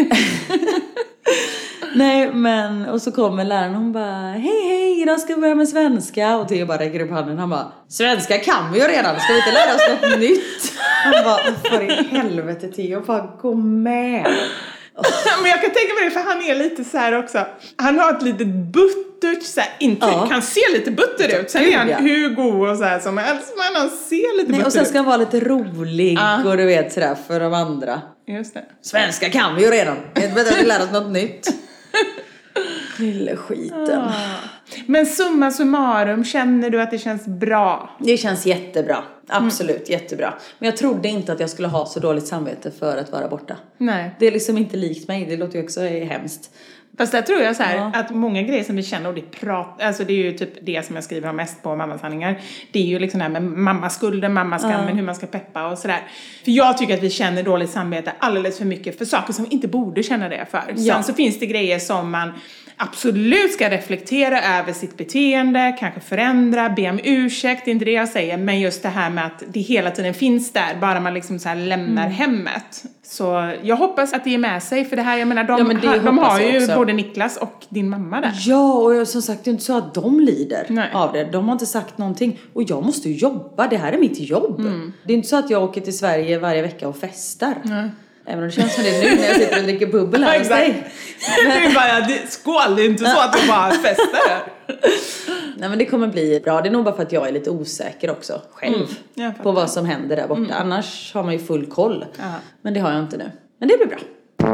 Nej men, och så kommer läraren och hon bara, hej hej, idag ska vi börja med svenska. Och Theo bara räcker upp handen, han bara, svenska kan vi ju redan, ska vi inte lära oss något nytt? Han bara, för i helvete Theo, bara gå med. Men jag kan tänka mig det, för han är lite så här också. Han har ett litet buttert så här intryck. Ja. Han ser lite butter ut. Sen är han Ja. hur god och så här som helst. Men han ser lite Nej, butter och sen ut. ska han vara lite rolig Ja. och du vet sådär för de andra. Just det. Svenska kan vi ju redan, jag vet att vi lär oss något nytt. Lille skiten. Ah. Men summa summarum, känner du att det känns bra? Det känns jättebra, absolut mm. jättebra. Men jag trodde inte att jag skulle ha så dåligt samvete för att vara borta. Nej. Det är liksom inte likt mig, det låter ju också hemskt. Fast där tror jag så här, Ja. att många grejer som vi känner, och det prat, alltså det är ju typ det som jag skriver om mest på mammasanningar. Det är ju liksom det här med mammaskulden, mammaskammen, Ja. hur man ska peppa och sådär. För jag tycker att vi känner dåligt samvete alldeles för mycket för saker som vi inte borde känna det för. Ja. Sen så finns det grejer som man absolut ska reflektera över sitt beteende, kanske förändra, be om ursäkt, det är inte det jag säger. Men just det här med att det hela tiden finns där, bara man liksom så här lämnar mm. hemmet. Så jag hoppas att det är med sig, för det här, jag menar, de, Ja, men det har, de hoppas har jag ju också. både Niklas och din mamma där. Ja, och jag, som sagt, det är inte så att de lider Nej. av det. De har inte sagt någonting. Och jag måste ju jobba, det här är mitt jobb. Mm. Det är inte så att jag åker till Sverige varje vecka och festar. Nej. Även om det känns som det nu när jag sitter och dricker bubbel här hos dig. Det är bara, det, skål, det är inte så att du bara festar här. Nej, men det kommer bli bra. Det är nog bara för att jag är lite osäker också själv. Mm, jag fattar. på vad som händer där borta. Mm. Annars har man ju full koll. Aha. Men det har jag inte nu. Men det blir bra.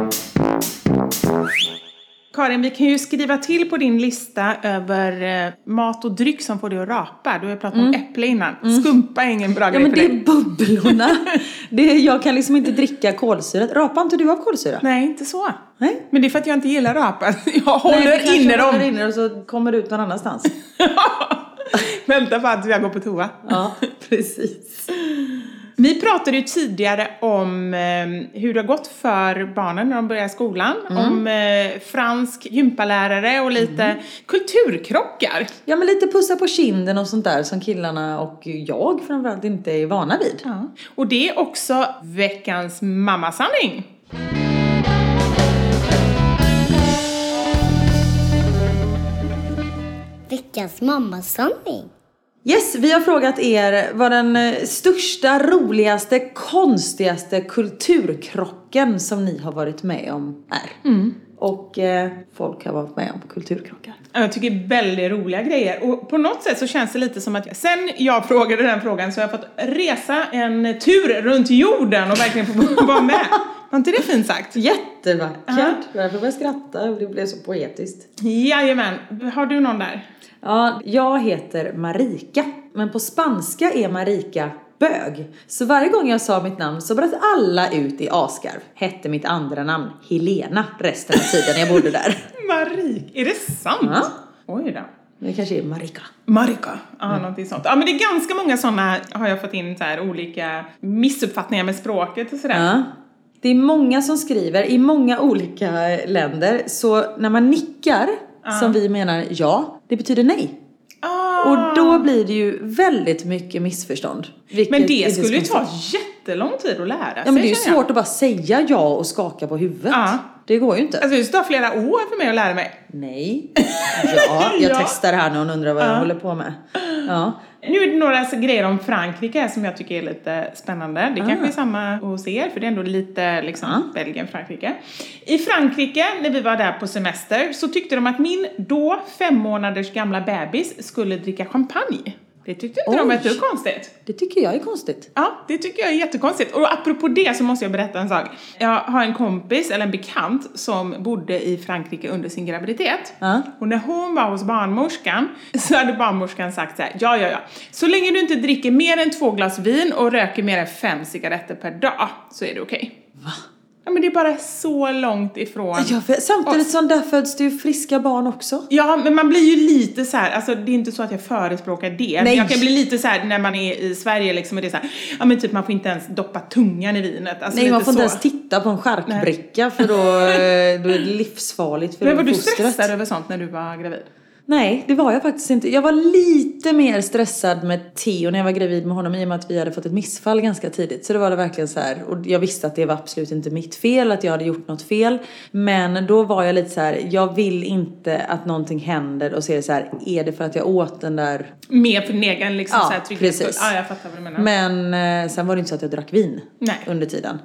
Karin, vi kan ju skriva till på din lista över eh, mat och dryck som får dig att rapa. Du har pratat om äpple innan. Mm. Skumpa är ingen bra Ja, grej men för det dig. är bubblorna. det är, jag kan liksom inte dricka kolsyra. Rapar inte du av kolsyra? Nej, inte så. Nej. Men det är för att jag inte gillar rapa. Jag håller Nej, du inne kanske dem. håller inne och så kommer det ut någon annanstans. Vänta på att jag går på toa. Ja, precis. Vi pratade ju tidigare om eh, hur det har gått för barnen när de börjar skolan. Mm. Om eh, fransk gympalärare och lite mm. kulturkrockar. Ja, men lite pussa på kinden och sånt där som killarna och jag framförallt inte är vana vid. Ja. Och det är också veckans mammasanning. Veckans mammasanning. Yes, vi har frågat er vad den största, roligaste, konstigaste kulturkrocken som ni har varit med om är. Mm. Och eh, folk har varit med om kulturkrockar. Jag tycker väldigt roliga grejer. Och på något sätt så känns det lite som att sen jag frågade den frågan så har jag fått resa en tur runt jorden och verkligen få vara med. Var inte det fint sagt? Jättevackert. Uh-huh. Därför började jag skratta och det blev så poetiskt. Jajamän. Har du någon där? Ja, jag heter Marika. Men på spanska är Marika bög. Så varje gång jag sa mitt namn så bröt alla ut i asgarv. Hette mitt andra namn Helena resten av tiden jag bodde där. Marika, är det sant? Ja. Oj då. Det kanske är Marika. Marika, ja mm. någonting sånt. Ja men det är ganska många sådana har jag fått in så här olika missuppfattningar med språket och sådär. Ja. Det är många som skriver i många olika länder. Så när man nickar, uh. som vi menar ja, det betyder nej. Ah. Och då blir det ju väldigt mycket missförstånd. Men det skulle ju ta jättelång tid att lära sig. Ja, men det är ju svårt att bara säga ja och skaka på huvudet. Ja. Det går ju inte. Alltså det tar flera år för mig att lära mig. Nej. Ja, jag ja. testar här nu och undrar vad ja. jag håller på med. Ja. Nu är det några grejer om Frankrike som jag tycker är lite spännande. Det ah. kanske är samma hos er, för det är ändå lite liksom ah. Belgien, Frankrike. I Frankrike, när vi var där på semester, så tyckte de att min då fem månaders gamla bebis skulle dricka champagne. Det tyckte inte Oj. de var ett konstigt. Det tycker jag är konstigt. Ja, det tycker jag är jättekonstigt. Och apropå det så måste jag berätta en sak. Jag har en kompis, eller en bekant, som bodde i Frankrike under sin graviditet. Ja. Och när hon var hos barnmorskan så hade barnmorskan sagt så här: ja, ja, ja. Så länge du inte dricker mer än två glas vin och röker mer än fem cigaretter per dag så är det okej. Va? Ja, men det är bara så långt ifrån. Ja, för samtidigt som där föds det ju friska barn också. Ja, men man blir ju lite så här, alltså det är inte så att jag förespråkar det. Men jag kan bli lite så här när man är i Sverige liksom, och det är så här, ja men typ man får inte ens doppa tungan i vinet. Alltså, Nej, man får så. inte ens titta på en charkbricka för då, då är det livsfarligt för men var du fostret. stressad över sånt när du var gravid? Nej, det var jag faktiskt inte. Jag var lite mer stressad med Theo när jag var gravid med honom i och med att vi hade fått ett missfall ganska tidigt. Så det var det verkligen så här, och jag visste att det var absolut inte mitt fel, att jag hade gjort något fel. Men då var jag lite så här, jag vill inte att någonting händer och så är det så här, är det för att jag åt den där... Mer för din egen liksom Ja, så här trygghetsfull. precis. Ja, jag fattar vad du menar. Men eh, sen var det inte så att jag drack vin Nej. under tiden.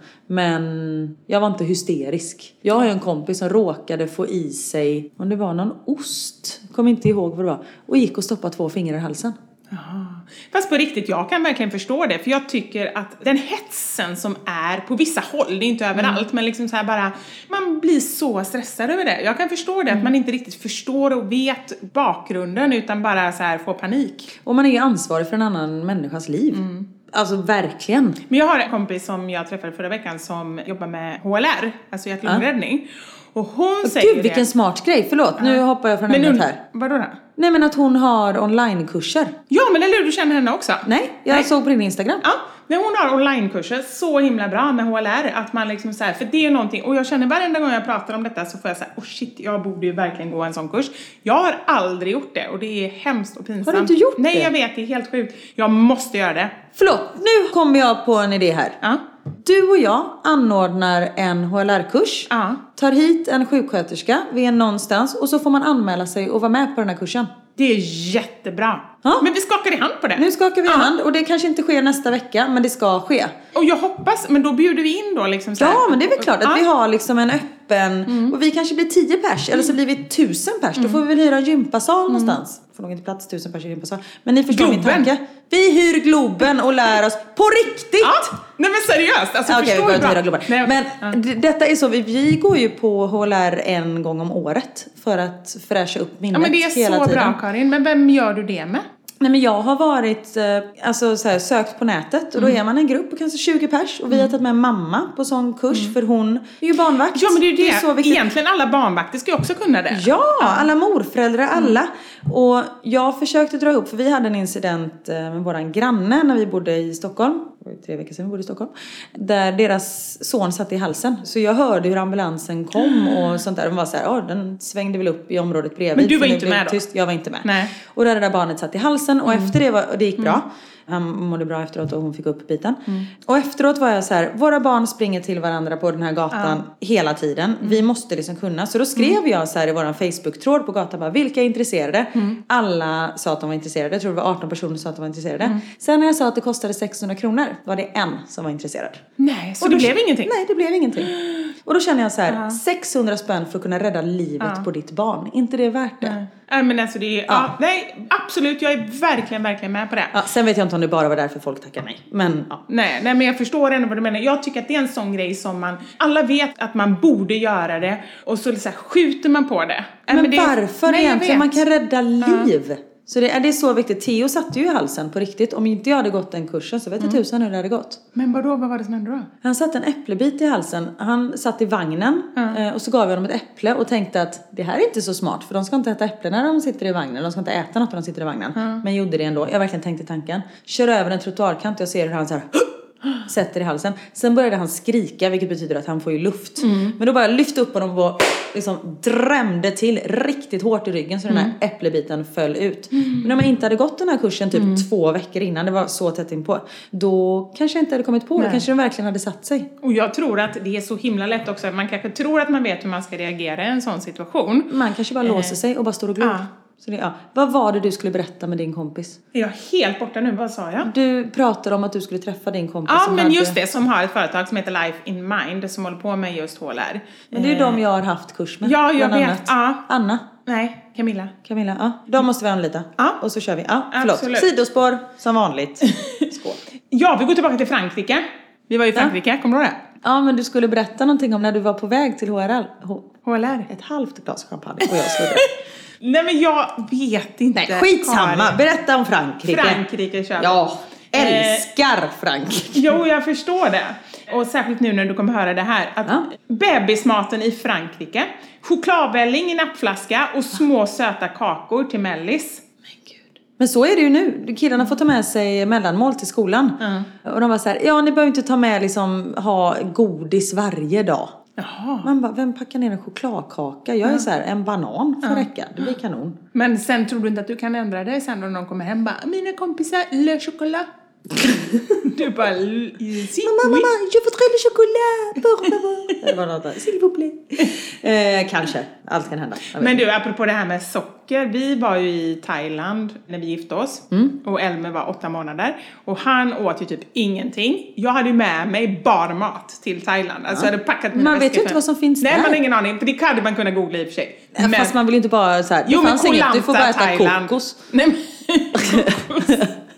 Men jag var inte hysterisk. Jag har ju en kompis som råkade få i sig, om det var någon ost, kom inte ihåg vad det var, och gick och stoppade två fingrar i halsen. Jaha. Fast på riktigt, jag kan verkligen förstå det. För jag tycker att den hetsen som är på vissa håll, det är inte överallt, mm. men liksom så här bara, man blir så stressad över det. Jag kan förstå det, mm. att man inte riktigt förstår och vet bakgrunden, utan bara så här får panik. Och man är ju ansvarig för en annan människas liv. Mm. Alltså verkligen. Men jag har en kompis som jag träffade förra veckan som jobbar med H L R, alltså hjärt-lungräddning. Ja. Och hon och säger Gud, vilken det. smart grej. Förlåt, ja. Nu hoppar jag från ämnet här. Vadå då? Nej, men att hon har onlinekurser. Ja, men eller hur, du känner henne också? Nej, jag Nej. såg på din Instagram. Ja, när hon har onlinekurser så himla bra med H L R. Att man liksom så här, för det är någonting. Och jag känner varenda gång jag pratar om detta så får jag säga, oh shit, jag borde ju verkligen gå en sån kurs. Jag har aldrig gjort det och det är hemskt och pinsamt. Har du inte gjort Nej, det? Nej, jag vet, det är helt sjukt. Jag måste göra det. Förlåt, nu kommer jag på en idé här. Ja. Du och jag anordnar en H L R-kurs. Ja. Tar hit en sjuksköterska vid en någonstans och så får man anmäla sig och vara med på den här kursen. Det är jättebra. Ja. Men vi skakar i hand på det. Nu skakar vi i ja. hand och det kanske inte sker nästa vecka, men det ska ske. Och jag hoppas, men då bjuder vi in då liksom så här. Ja, men det är väl klart att ja. vi har liksom en öppen, mm. och vi kanske blir tio pers, eller så blir vi tusen pers. Mm. Då får vi väl hyra en gympasal mm. någonstans. Får nog inte plats tusen pers i gympasal. Men ni förstår Globen. min tanke. Vi hyr Globen och lär oss på riktigt. Ja, nej men seriöst. Alltså okay, förstår vi du hyra Globen. Nej, men ja. d- detta är så, vi, vi går ju på H L R en gång om året för att fräscha upp minnet hela tiden. Ja, men det är så tiden. bra, Karin. Men vem gör du det med? Nej, men jag har varit, alltså så här, sökt på nätet och då mm. är man en grupp på kanske tjugo pers och vi har tagit med mamma på sån kurs mm. för hon är ju barnvakt. Ja, men det är ju det. det är så viktigt. Egentligen alla barnvakter ska ju också kunna det. Ja, alla morföräldrar, alla. Mm. Och jag försökte dra ihop, för vi hade en incident med våran granne när vi bodde i Stockholm. Det var tre veckor sedan vi bodde i Stockholm. Där deras son satt i halsen. Så jag hörde hur ambulansen kom och sånt där. De var så här, ja, den svängde väl upp i området bredvid. Men du var inte med då? Tyst. Jag var inte med. Nej. Och där det där barnet satt i halsen. Och mm. efter det, var, och det gick bra. Mm. Han mådde bra efteråt och hon fick upp biten. Mm. Och efteråt var jag så här, våra barn springer till varandra på den här gatan ja. hela tiden. Mm. Vi måste liksom kunna. Så då skrev mm. jag så här i våran Facebook-tråd på gatan bara, vilka är intresserade? Mm. Alla sa att de var intresserade. Jag tror det var arton personer som sa att de var intresserade. Mm. Sen när jag sa att det kostade sexhundra kronor var det en som var intresserad. Nej, så och det då, blev ingenting? Nej, det blev ingenting. Och då känner jag så här, ja. sexhundra spänn för att kunna rädda livet ja. på ditt barn. Inte det värt det? Nej. Nej, men alltså det är, ja. Ja, nej, absolut, jag är verkligen, verkligen med på det. Ja, sen vet jag inte om det bara var därför folk tackar nej. Men, ja. nej, nej, men jag förstår ändå vad du menar. Jag tycker att det är en sån grej som man, alla vet att man borde göra det. Och så, så här, skjuter man på det. Men, men det, varför nej, egentligen? Man kan rädda liv. Ja. Så det är, det är så viktigt. Theo satte ju i halsen på riktigt. Om inte jag hade gått den kursen så vet jag mm. tusan hur det hade gått. Men vadå, vad var det som hände då? Han satte en äpplebit i halsen. Han satt i vagnen mm. eh, och så gav jag honom ett äpple och tänkte att det här är inte så smart. För de ska inte äta äpplen när de sitter i vagnen. De ska inte äta något när de sitter i vagnen. Mm. Men gjorde det ändå. Jag verkligen tänkte tanken. Kör över en trottoarkant och jag ser hur han så här... sätter i halsen. Sen började han skrika, vilket betyder att han får ju luft. Mm. Men då bara lyfte upp honom och liksom drämde till riktigt hårt i ryggen så mm. den här äpplebiten föll ut. Mm. Men om jag inte hade gått den här kursen typ mm. två veckor innan, det var så tätt in på, då kanske jag inte hade kommit på Nej. det. Kanske den verkligen hade satt sig. Och jag tror att det är så himla lätt också. Man kanske tror att man vet hur man ska reagera i en sån situation. Man kanske bara eh. låser sig och bara står och glor. Ja. Så det, ja. Vad var det du skulle berätta med din kompis? Jag är helt borta nu, vad sa jag? Du pratade om att du skulle träffa din kompis. Ja, som men hade... just det, som har ett företag som heter Life in Mind, som håller på med just H L R. Men det är ju de jag har haft kurs med. Ja, jag vet. Ja. Anna? Nej, Camilla. Camilla, ja. De måste vi anlita. Ja. Och så kör vi. Ja, förlåt. Absolut. Sidospår, som vanligt. Skål. Ja, vi går tillbaka till Frankrike. Vi var i Frankrike, ja. Kommer du ihåg det? Ja, men du skulle berätta någonting om när du var på väg till H R L. H- H L R? Ett halvt glas champagne och jag slog Nej, men jag vet inte. Nej, skitsamma. Berätta om Frankrike. Frankrike kör vi. Ja. Älskar Frankrike. Jo, jag förstår det. Och särskilt nu när du kommer höra det här. Att ja. Bebismaten i Frankrike. Chokladvälling i nappflaska och små söta kakor till mellis. Men så är det ju nu. Killarna får ta med sig mellanmål till skolan. Mm. Och de var så här, ja ni behöver inte ta med liksom, ha godis varje dag. Jaha. Man bara, vem packar ner en chokladkaka? Jag är mm. så här, en banan får mm. räcka. Det blir kanon. Men sen tror du inte att du kan ändra dig sen när någon kommer hem bara, mina kompisar, le chocolat. Du bara, si, mamma, mamma, je voudrais le chocolat, pour favor. Det var något där, s'il vous plaît. Eh, kanske, allt kan hända. Men du, apropå det här med socker. Vi var ju i Thailand när vi gifte oss. Mm. Och Elmer var åtta månader. Och han åt ju typ ingenting. Jag hade ju med mig bara mat till Thailand. Alltså ja. jag hade packat mina Man vet ju inte vad som finns Nej, där. Nej, man har ingen aning. För det hade man kunnat googla i och för sig. Ja, men... Fast man vill ju inte bara så här, det jo, fanns men inget, du får bara äta Thailand. kokos. Nej, men kokos.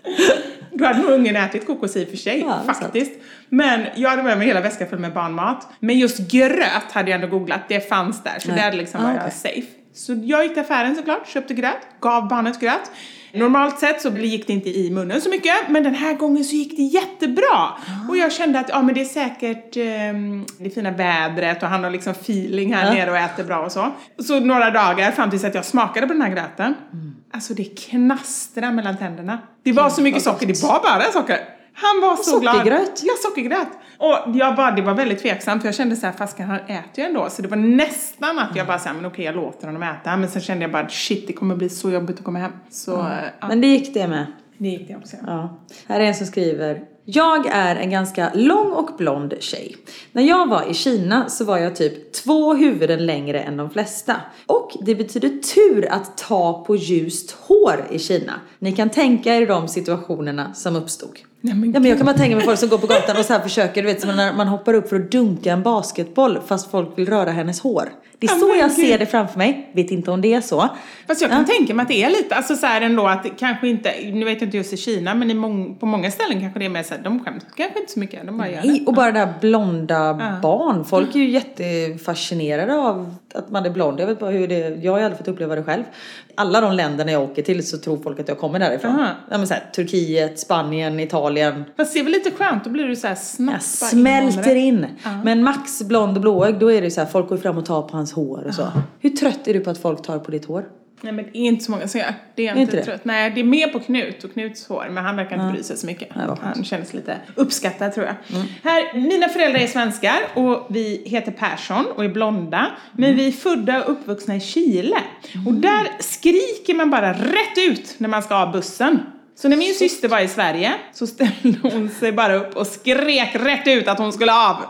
Du hade nog ungen ätit kokos i för sig, ja, faktiskt. Sant. Men jag hade med mig hela väskan full med barnmat. Men just gröt hade jag ändå googlat. Det fanns där, så Nej. det hade liksom ah, var okay. jag safe. Så jag gick till affären såklart, köpte gröt, gav barnet gröt. Normalt sett så gick det inte i munnen så mycket. Men den här gången så gick det jättebra. Ah. Och jag kände att ja, men det är säkert um, det fina vädret. Och han har liksom feeling här ah. nere och äter bra och så. Så några dagar fram tills att jag smakade på den här gröten. Mm. Alltså det knastrar mellan tänderna. Det var så mycket socker, det var bara socker. Han var så glad. Sockergröt. Ja, sockergröt. Och jag bara, det var väldigt tveksamt. För jag kände så här, fast han äter ju ändå. Så det var nästan att jag bara sa, men okej, jag låter honom äta. Men sen kände jag bara, shit, det kommer bli så jobbigt att komma hem. Så, ja. Ja. Men det gick det med. Det gick det också. Ja. Här är en som skriver: jag är en ganska lång och blond tjej. När jag var i Kina så var jag typ två huvuden längre än de flesta. Och det betyder tur att ta på ljust hår i Kina. Ni kan tänka er de situationerna som uppstod. Nej, men ja, men jag kan bara tänka mig folk som går på gatan och så här försöker, du vet, som när man hoppar upp för att dunka en basketboll fast folk vill röra hennes hår. Det är ja, så jag Gud. ser det framför mig. Vet inte om det är så. Fast jag kan ja. tänka mig att det är lite, alltså så här ändå att kanske inte, nu vet jag inte just i Kina, men i mång, på många ställen kanske det är mer så här, de skäms kanske inte så mycket, de bara Nej, gör det. och bara det här blonda ja. barn. Folk är ju jättefascinerade av att man är blond. Jag vet bara hur det, jag har aldrig fått uppleva det själv. Alla de länderna jag åker till så tror folk att jag kommer därifrån. Uh-huh. Ja, men så här, Turkiet, Spanien, Italien. Fast det är väl lite skönt, då blir du så här snabbt. Jag smälter in. Uh-huh. Men Max blond och blåögd, då är det så här, folk går fram och tar på hans hår och så. Uh-huh. Hur trött är du på att folk tar på ditt hår? Nej, men det är inte så många som gör. Det är, är inte inte trött. Nej, det är mer på Knut och Knuts hår. Men han verkar inte ja. bry sig så mycket. Ja, han känns lite uppskattad, tror jag. Mm. Här, mina föräldrar är svenskar och vi heter Persson och är blonda. Men mm. vi är födda och uppvuxna i Chile. Mm. Och där skriker man bara rätt ut när man ska av bussen. Så när min syster var i Sverige så ställde hon sig bara upp och skrek rätt ut att hon skulle av.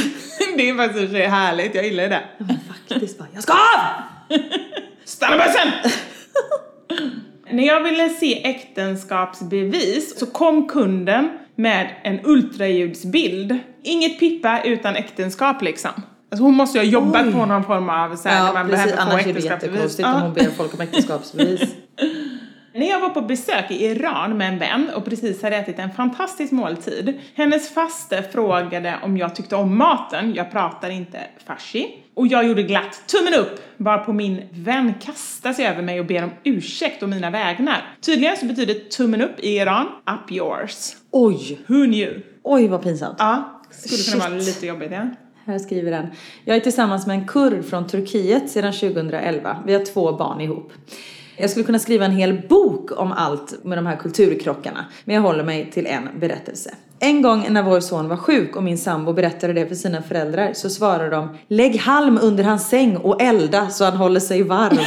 Det är faktiskt härligt, jag gillar det. Ja, men faktiskt bara, jag ska av! Stanna bussen! När jag ville se äktenskapsbevis så kom kunden med en ultraljudsbild. Inget pippa utan äktenskap liksom. Alltså hon måste ju ha jobbat Oj. på någon form av så här, ja, när man precis, behöver få annars äktenskapsbevis. Är det jättekonstigt om hon ber folk om äktenskapsbevis. När jag var på besök i Iran med en vän och precis hade ätit en fantastisk måltid. Hennes faste frågade om jag tyckte om maten. Jag pratar inte farsi. Och jag gjorde glatt tummen upp. Bara på min vän kastar sig över mig och ber om ursäkt om mina vägnar. Tydligen så betyder tummen upp i Iran up yours. Oj. Who knew? Oj, vad pinsamt. Ja, skulle kunna Shit. vara lite jobbigt, ja. Här skriver den. Jag är tillsammans med en kurd från Turkiet sedan tjugohundraelva. Vi har två barn ihop. Jag skulle kunna skriva en hel bok om allt med de här kulturkrockarna. Men jag håller mig till en berättelse. En gång när vår son var sjuk och min sambo berättade det för sina föräldrar så svarade de: lägg halm under hans säng och elda så han håller sig varm.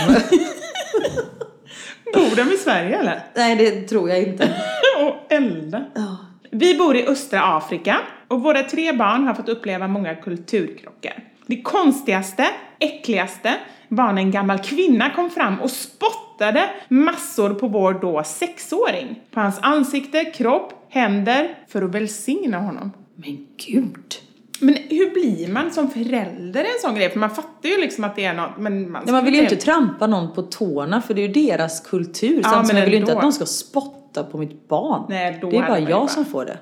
Bor de i Sverige eller? Nej, det tror jag inte. Och elda. Oh. Vi bor i östra Afrika och våra tre barn har fått uppleva många kulturkrockar. Det konstigaste, äckligaste var när en gammal kvinna kom fram och spottade massor på vår då sexåring. På hans ansikte, kropp, händer för att välsigna honom. Men gud. Men hur blir man som förälder en sån grej? För man fattar ju liksom att det är något. Men man, ja, man vill ju inte trampa någon på tårna för det är ju deras kultur. Ja, Samtidigt men vill ju inte ändå. att någon ska spotta på mitt barn. Nej, då det är bara jag jag bara. som får det.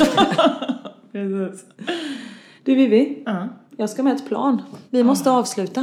Precis. Du Vivi, Uh-huh. jag ska med ett plan. Vi måste uh. avsluta.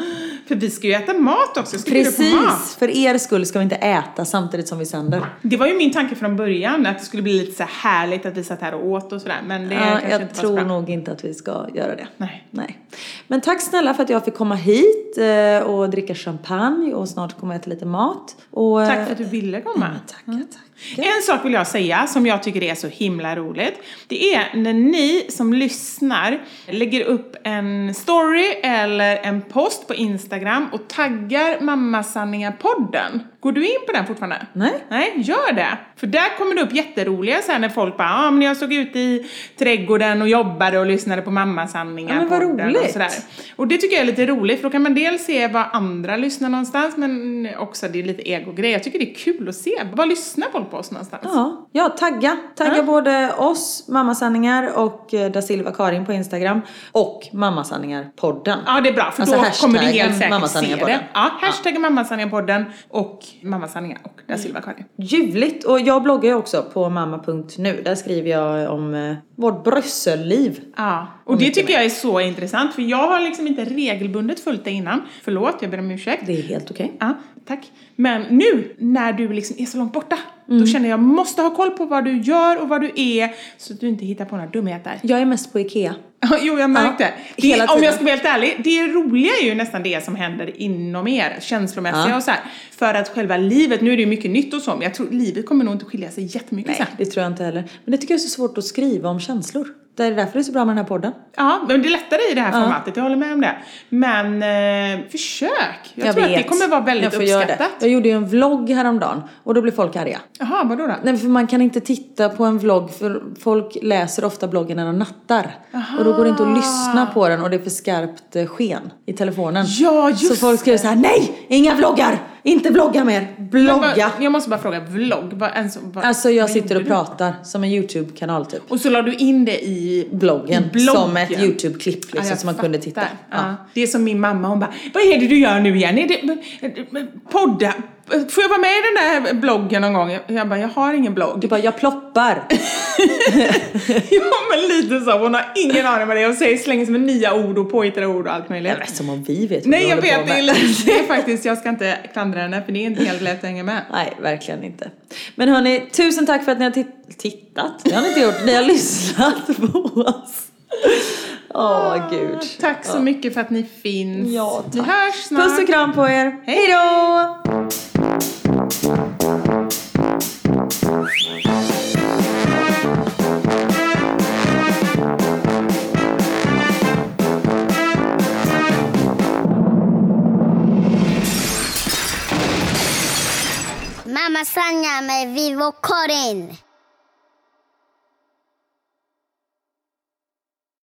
För vi ska ju äta mat också. Ska vi på mat? Precis, för er skull ska vi inte äta samtidigt som vi sänder. Det var ju min tanke från början, att det skulle bli lite så här härligt att vi satt här och åt och sådär. Men det Ja, kanske jag inte var tror så bra. nog inte att vi ska göra det. Nej. Nej. Men tack snälla för att jag fick komma hit eh, och dricka champagne och snart kommer jag äta lite mat. Och, Tack för att du ville komma. Ja, tack, mm. tack. En sak vill jag säga som jag tycker är så himla roligt. Det är när ni som lyssnar lägger upp en story eller en post på Instagram och taggar Mammasanningar-podden. Går du in på den fortfarande? Nej. Nej, gör det. För där kommer det upp jätteroliga så här när folk bara, ja ah, men jag stod ute i trädgården och jobbade och lyssnade på Mammasanningar. Ja, men vad podden roligt. Och, sådär. Och det tycker jag är lite roligt, för då kan man dels se vad andra lyssnar någonstans, men också det är lite ego-grej. Jag tycker det är kul att se. Vad lyssnar folk på oss någonstans? Ja, ja tagga. Tagga Ja. både oss, Mammasanningar och eh, Da Silva Karin på Instagram och Mammasanningar-podden. Ja, det är bra, för Alltså då kommer du hashtaggen helt säkert se Mammasanningar-podden. det. Ja, hashtaggen Mammasanningar-podden och Mammasanningar och Da Silva Karin. Ljuvligt. Och jag bloggar ju också på mamma punkt nu. Där skriver jag om eh, vårt brösselliv. Ja, och det tycker jag är så intressant, för jag har liksom inte regelbundet följt det innan. Förlåt, jag ber om ursäkt. Det är helt okej. Ja, tack. Men nu, när du liksom är så långt borta, mm. då känner jag måste ha koll på vad du gör och vad du är, så att du inte hittar på några dumheter. Jag är mest på Ikea. Jo, jag märkte. Ja, det. hela Om tiden. jag ska vara helt ärlig, det roliga är ju nästan det som händer inom er, känslomässiga Ja. och så här. För att själva livet, nu är det ju mycket nytt och så, men jag tror livet kommer nog inte skilja sig jättemycket Nej, sen. det tror jag inte heller. Men det tycker jag är så svårt att skriva om känslor. Det är därför det är så bra med den här podden. Ja, men det är lättare i det här Ja. formatet, jag håller med om det. Men eh, försök. Jag, Jag tror vet. att det kommer vara väldigt Jag får göra uppskattat. det. Jag gjorde ju en vlogg häromdagen och då blev folk arga. Jaha, vadå då? Nej, för man kan inte titta på en vlogg för folk läser ofta bloggen när de nattar. Aha. Och då går det inte att lyssna på den och det är för skarpt eh, sken i telefonen. Ja, just Så folk skriver så här: nej, inga vloggar! Inte vlogga mer, Men blogga! bara- Jag måste bara fråga, vlogg? Vad, en, så- vad, Alltså jag vad sitter gjorde och du? pratar som en YouTube-kanal typ. Och så la du in det i Bloggen, i bloggen. som ett YouTube-klipp liksom, Ja, jag som man kunde fattar. titta. Ja. Ja. Det är som min mamma, hon bara, vad är det du gör nu igen? Är det, men- men- podda? Får jag vara med i den där bloggen någon gång? Jag, jag bara, jag har ingen blogg. Du bara, jag ploppar. Ja, men lite så. Hon har ingen aning vad det är. Och säger slänger som nya ord och påhittade ord och allt möjligt. Jag vet, som om vi vet vad Nej, vi jag håller på vet. Det är, med. lite, det är faktiskt, jag ska inte klandra henne, för det är inte helt lätt att hänga med. Nej, verkligen inte. Men hörni, tusen tack för att ni har titt- tittat. Det har ni inte gjort. Ni har lyssnat på oss. Åh, gud. Tack så Ja. mycket för att ni finns. Ja, Vi tack. hörs snart. Puss och kram på er. Hej då! Mamma Sanja med Vivo Karin.